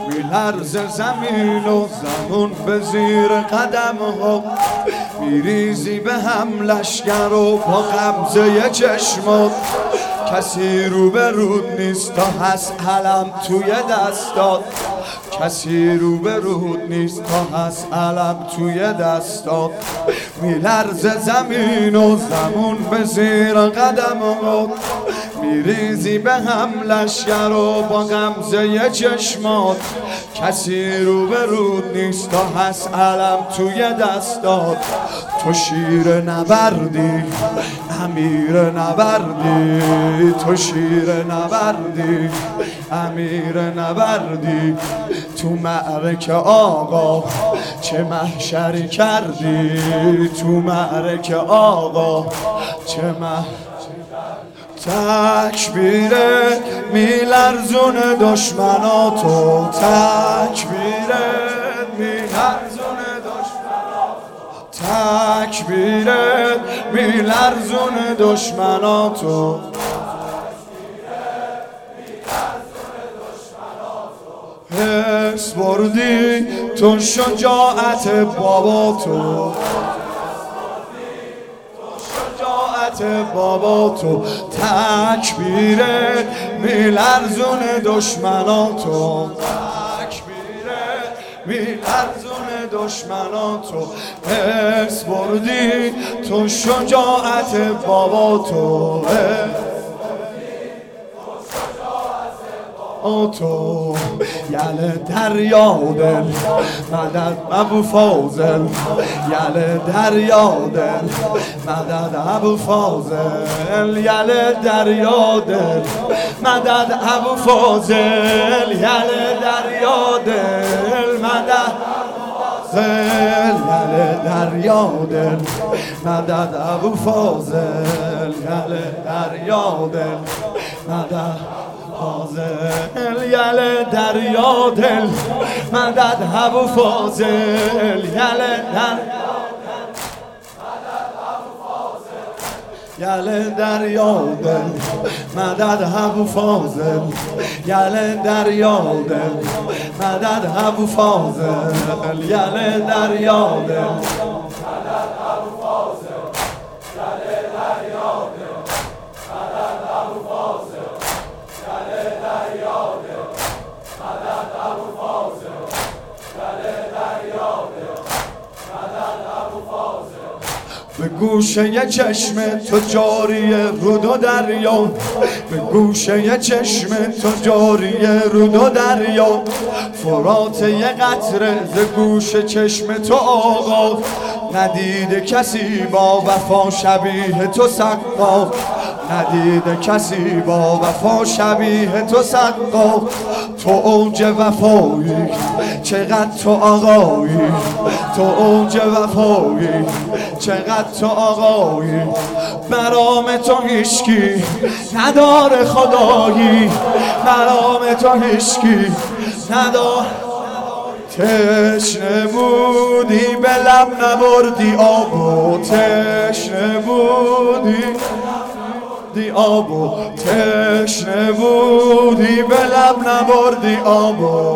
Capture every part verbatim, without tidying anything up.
میلرزه زمین و زمون به زیر قدم ها، میریزی به هم لشگر و با غمزه چشمات. کسی رو به رود نیست تا هست علم توی دستات، کسی رو به رود نیست تا هست علم توی دستات. میلرزه زمین و زمون به زیر قدمات، میریزی به هم لشگر و با غمزه چشمات. کسی رو به رود نیست تا هست علم توی دستات. تو شیر نبردی امیر نبردی، تو شیر نبردی امیر نبردی. تو معرکه آقا چه محشری کردی، تو معرکه آقا چه محشری. تکبیره میلرزون دشمناتو، تکبیره میلرزون دشمناتو، تکبیره میلرزون دشمناتو. حس بردی تو شجاعت بابا تو، بابا تو. تکبیره میلرزون دشمناتو، تکبیره میلرزون دشمناتو. حس بردی تو شجاعت بابا تو، تو یله دریا دل مدد ابو فاضل، یله دریا دل مدد ابو فاضل، یله دریا دل مدد ابو فاضل، یله دریا دل مدد یله دریا دل مدد ابو فاضل، یله دریا دل مدد فاضل، یله دریا دل مدد ابو فاضل، یله دریا یله دریا دل مدد ابو فاضل، یله دریا دل مدد ابو فاضل، یله دریا دل مدد ابو فاضل، یله دریا دل مدد ابو فاضل، یله دریا دل مدد ابو فاضل، یله دریا دل مدد ابو فاضل. به گوشه چشم تو جاری رود و دریا، به گوشه چشم تو جاری رود و دریا. فرات یه قطره ز گوش چشم تو آقا، ندیده کسی با وفا شبیه تو سقا، ندیده کسی با وفا شبیه تو سقا. تو اوج وفایی چقدر تو آقایی، تو اوج وفایی چقدر تو آقایی. برام تو هیچکی نداره خدایی، برام تو هیچکی نداره. تشنه بودی به لب نبردی آبو، تشنه بودی دی آبو، تشنه بودی به لب نبردی آبو.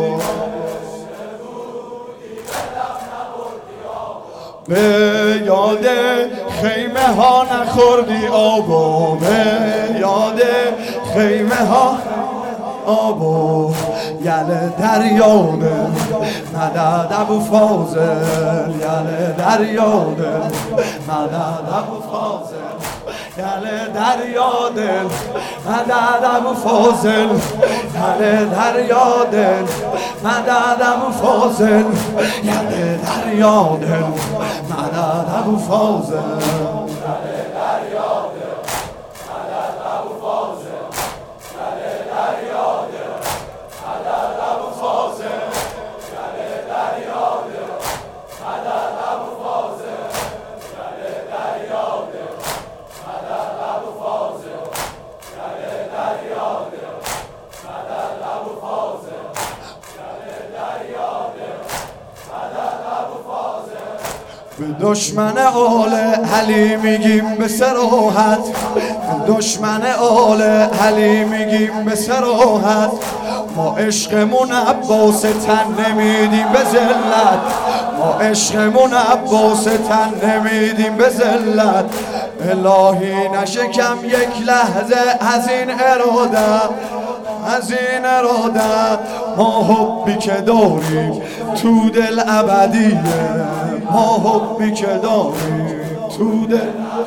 به یاد خیمه ها نخوردی آبو، به یاد خیمه ها آبو. یله دریا دل مدد ابو فاضل، یله دریا دل مدد ابو فاضل، یله دریا دل مدد ابو فاضل، یله دریا دل مدد ابو فاضل، یله دریا دل مدد ابو فاضل، یله دریا دل مدد ابو فاضل، یله دریا دل مدد ابو فاضل، یله دریا دل مدد ابو فاضل، یله دریا دل مدد ابو فاضل، یله دریا دل مدد ابو فاضل، یله دریا دل مدد ابو فاضل. به دشمن آل علی میگیم به صراحت، به دشمن آل علی میگیم به صراحت. ما عشقمون عباس تن نمیدیم به ذلت، ما عشقمون عباس تن نمیدیم به ذلت. الهی نشکم یک لحظه از این اراده، از این اراده. ما حبی که داریم تو دل ابدیه، ما حبی که داریم تو دل،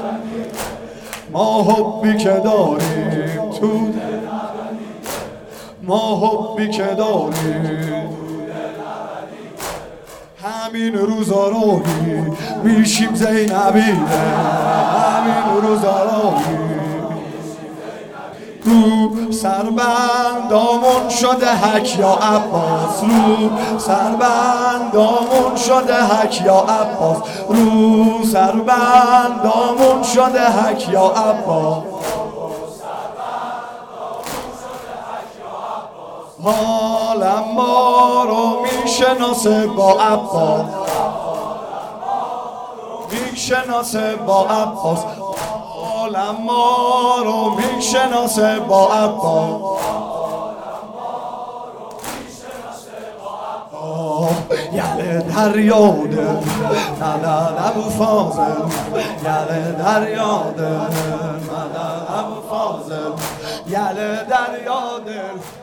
ما حبی که داریم تو دل، ما حبی که داریم. همین روزا روحی میشیم زینبیه، همین روزا روحی رو سربندامون شده حک یا عباس، رو سربندامون شده حک یا عباس، رو سربندامون شده حک یا عباس. حالم ما رو میشناسه با عباس، میشناسه با عباس، حالم ما رو میشناسه با عباس. یله دریا دل مدد ابو فاضل، یله دریا دل مدد ابو فاضل، یله دریا دل